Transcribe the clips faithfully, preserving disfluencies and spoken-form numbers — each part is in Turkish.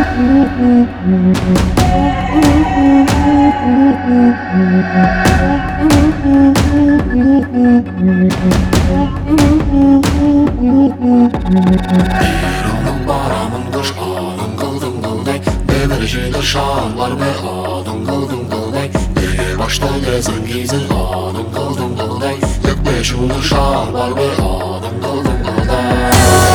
baramın kış anın kıldım kılday Demircidir şanlar ve anın kıldım kılday Neye başta gezen gizin anın kıldım kılday Yek beşunur şanlar ve anın kıldım kılday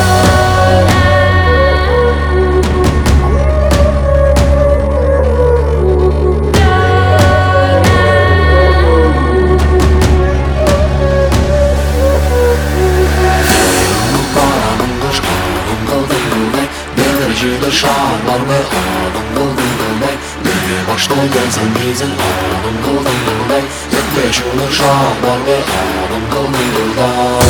Şanlar ve anın kıldım kılday Neye başta gelsen gizin anın kıldım kılday Yek beşunur şanlar ve anın kıldım kılday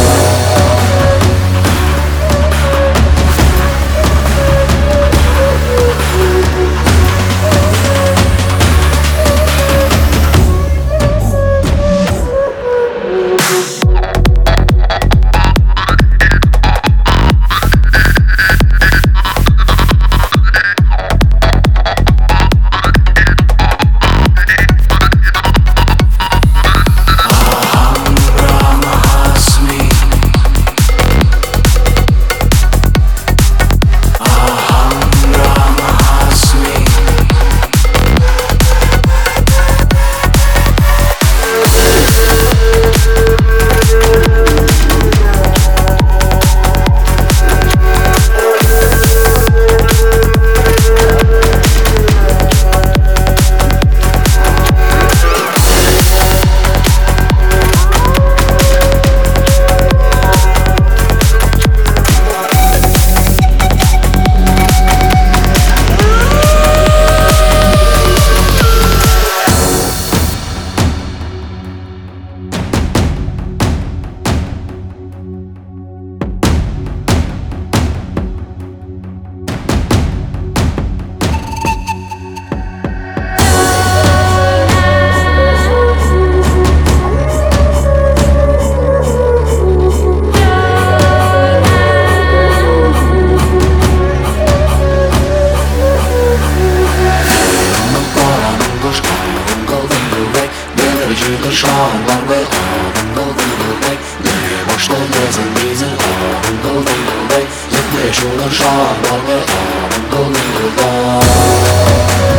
Şanlar ve anın kıldım kılday Neye başta gezen gizin anın kıldım kılday Yek beşunur şanlar ve anın kıldım kılday